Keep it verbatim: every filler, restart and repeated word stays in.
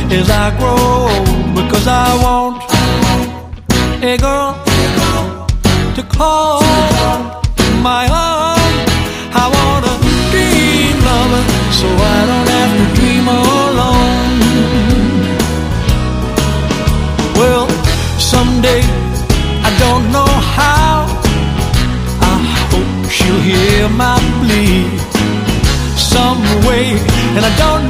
as I grow, because I want a girl to call my own. I want a dream lover, so I don't have to dream alone. Well, someday, I don't know how, I hope she'll hear my plea some way, and I don't